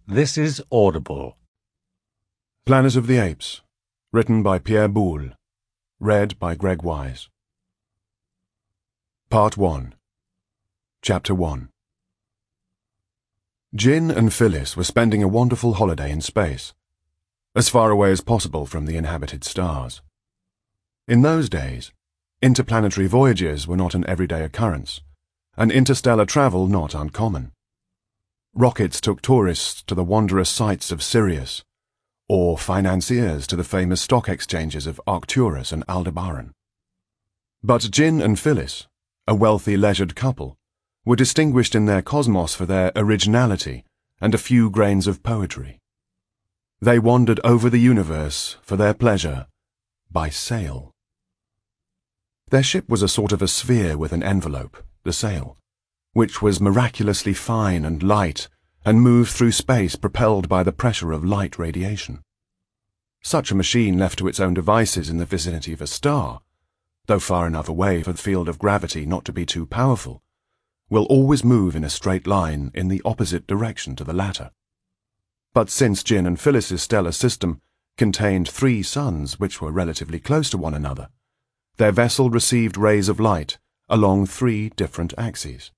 This is Audible. Planet of the Apes, written by Pierre Boulle, read by Greg Wise. Part 1. Chapter 1. Jin and Phyllis were spending a wonderful holiday in space, as far away as possible from the inhabited stars. In those days, interplanetary voyages were not an everyday occurrence, and interstellar travel not uncommon. Rockets took tourists to the wondrous sights of Sirius, or financiers to the famous stock exchanges of Arcturus and Aldebaran. But Jin and Phyllis, a wealthy leisured couple, were distinguished in their cosmos for their originality and a few grains of poetry. They wandered over the universe for their pleasure by sail. Their ship was a sort of a sphere with an envelope, the sail, which was miraculously fine and light and moved through space propelled by the pressure of light radiation. Such a machine left to its own devices in the vicinity of a star, though far enough away for the field of gravity not to be too powerful, will always move in a straight line in the opposite direction to the latter. But since Jin and Phyllis's stellar system contained 3 suns which were relatively close to one another, their vessel received rays of light along 3 different axes.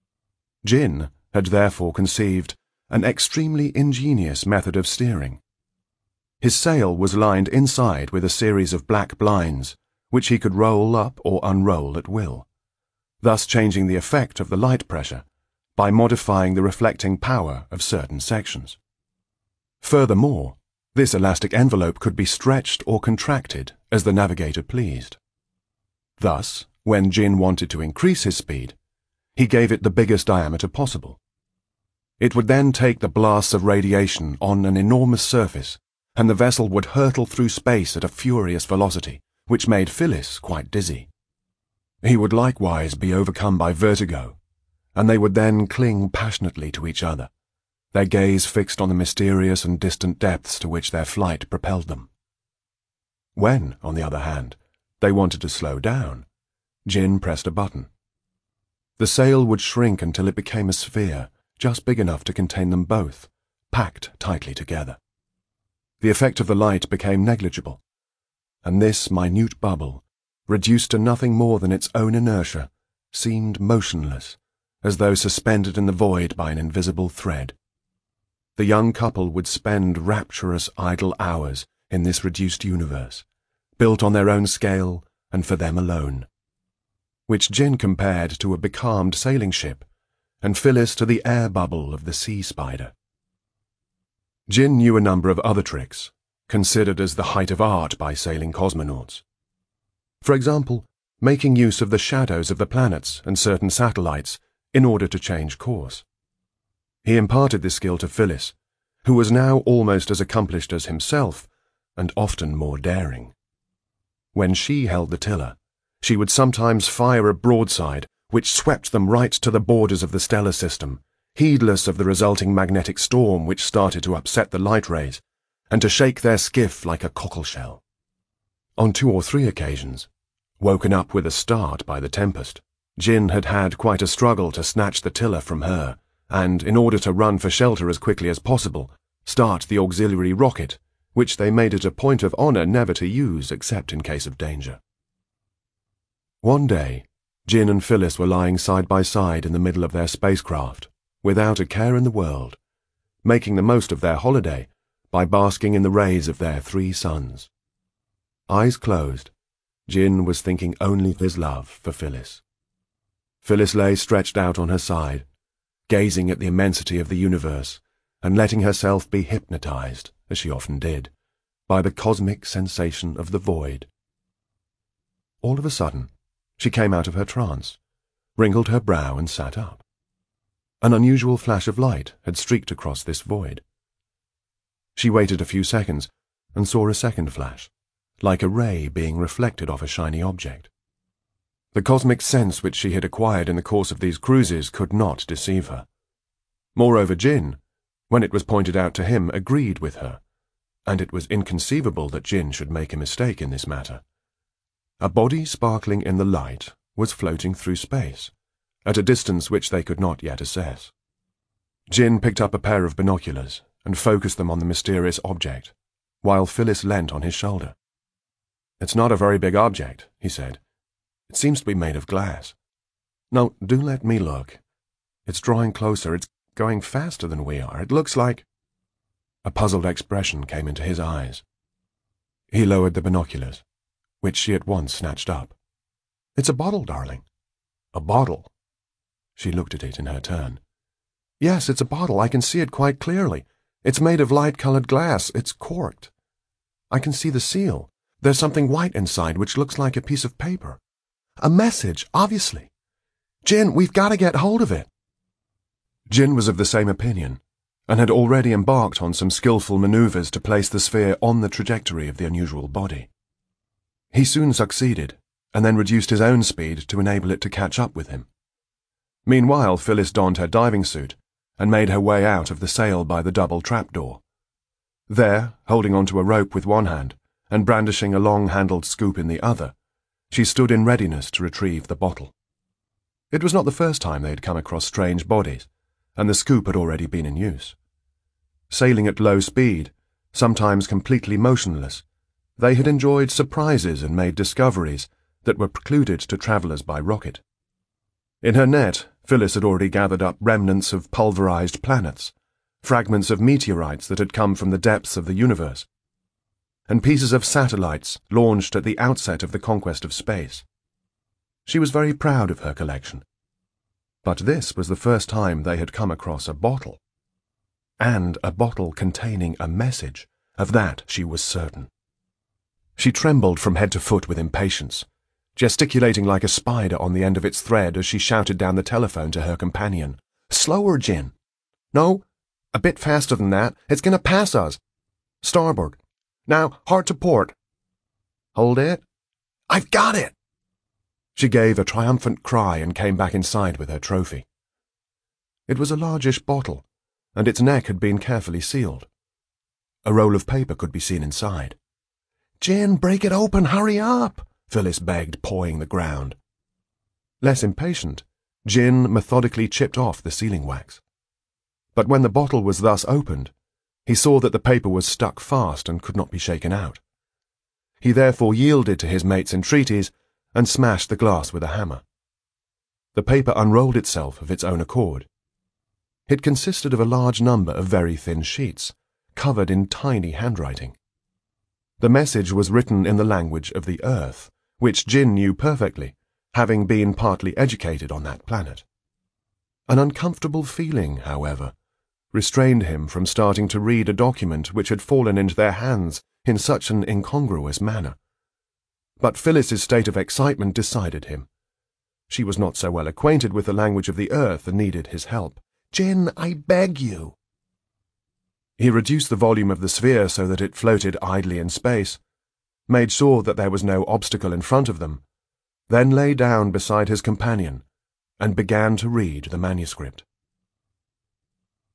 Jin had therefore conceived an extremely ingenious method of steering. His sail was lined inside with a series of black blinds, which he could roll up or unroll at will, thus changing the effect of the light pressure by modifying the reflecting power of certain sections. Furthermore, this elastic envelope could be stretched or contracted as the navigator pleased. Thus, when Jin wanted to increase his speed, he gave it the biggest diameter possible. It would then take the blasts of radiation on an enormous surface, and the vessel would hurtle through space at a furious velocity, which made Phyllis quite dizzy. He would likewise be overcome by vertigo, and they would then cling passionately to each other, their gaze fixed on the mysterious and distant depths to which their flight propelled them. When, on the other hand, they wanted to slow down, Jin pressed a button. The sail would shrink until it became a sphere, just big enough to contain them both, packed tightly together. The effect of the light became negligible, and this minute bubble, reduced to nothing more than its own inertia, seemed motionless, as though suspended in the void by an invisible thread. The young couple would spend rapturous idle hours in this reduced universe, built on their own scale and for them alone, which Jin compared to a becalmed sailing ship, and Phyllis to the air bubble of the sea spider. Jin knew a number of other tricks, considered as the height of art by sailing cosmonauts. For example, making use of the shadows of the planets and certain satellites in order to change course. He imparted this skill to Phyllis, who was now almost as accomplished as himself, and often more daring. When she held the tiller, she would sometimes fire a broadside which swept them right to the borders of the stellar system, heedless of the resulting magnetic storm which started to upset the light rays, and to shake their skiff like a cockleshell. On 2 or 3 occasions, woken up with a start by the tempest, Jin had had quite a struggle to snatch the tiller from her, and, in order to run for shelter as quickly as possible, start the auxiliary rocket, which they made it a point of honor never to use except in case of danger. One day, Jin and Phyllis were lying side by side in the middle of their spacecraft, without a care in the world, making the most of their holiday by basking in the rays of their 3 suns. Eyes closed, Jin was thinking only of his love for Phyllis. Phyllis lay stretched out on her side, gazing at the immensity of the universe and letting herself be hypnotized, as she often did, by the cosmic sensation of the void. All of a sudden, she came out of her trance, wrinkled her brow and sat up. An unusual flash of light had streaked across this void. She waited a few seconds and saw a second flash, like a ray being reflected off a shiny object. The cosmic sense which she had acquired in the course of these cruises could not deceive her. Moreover, Jin, when it was pointed out to him, agreed with her, and it was inconceivable that Jin should make a mistake in this matter. A body sparkling in the light was floating through space, at a distance which they could not yet assess. Jin picked up a pair of binoculars and focused them on the mysterious object, while Phyllis leant on his shoulder. "It's not a very big object," he said. "It seems to be made of glass. No, do let me look. It's drawing closer. It's going faster than we are. It looks like—" A puzzled expression came into his eyes. He lowered the binoculars, which she at once snatched up. "It's a bottle, darling." "A bottle?" She looked at it in her turn. "Yes, it's a bottle. I can see it quite clearly. It's made of light-colored glass. It's corked. I can see the seal. There's something white inside which looks like a piece of paper. A message, obviously. Jin, we've got to get hold of it." Jin was of the same opinion, and had already embarked on some skillful maneuvers to place the sphere on the trajectory of the unusual body. He soon succeeded, and then reduced his own speed to enable it to catch up with him. Meanwhile, Phyllis donned her diving suit and made her way out of the sail by the double trapdoor. There, holding onto a rope with one hand and brandishing a long-handled scoop in the other, she stood in readiness to retrieve the bottle. It was not the first time they had come across strange bodies, and the scoop had already been in use. Sailing at low speed, sometimes completely motionless, they had enjoyed surprises and made discoveries that were precluded to travellers by rocket. In her net, Phyllis had already gathered up remnants of pulverized planets, fragments of meteorites that had come from the depths of the universe, and pieces of satellites launched at the outset of the conquest of space. She was very proud of her collection. But this was the first time they had come across a bottle. And a bottle containing a message. Of that she was certain. She trembled from head to foot with impatience, gesticulating like a spider on the end of its thread as she shouted down the telephone to her companion. "Slower, Jin." "No, a bit faster than that. It's going to pass us. Starboard. Now, hard to port." "Hold it." "I've got it." She gave a triumphant cry and came back inside with her trophy. It was a largish bottle, and its neck had been carefully sealed. A roll of paper could be seen inside. "Jin, break it open, hurry up," Phyllis begged, pawing the ground. Less impatient, Jin methodically chipped off the sealing wax. But when the bottle was thus opened, he saw that the paper was stuck fast and could not be shaken out. He therefore yielded to his mate's entreaties and smashed the glass with a hammer. The paper unrolled itself of its own accord. It consisted of a large number of very thin sheets, covered in tiny handwriting. The message was written in the language of the Earth, which Jin knew perfectly, having been partly educated on that planet. An uncomfortable feeling, however, restrained him from starting to read a document which had fallen into their hands in such an incongruous manner. But Phyllis's state of excitement decided him. She was not so well acquainted with the language of the Earth and needed his help. "Jin, I beg you." He reduced the volume of the sphere so that it floated idly in space, made sure that there was no obstacle in front of them, then lay down beside his companion and began to read the manuscript.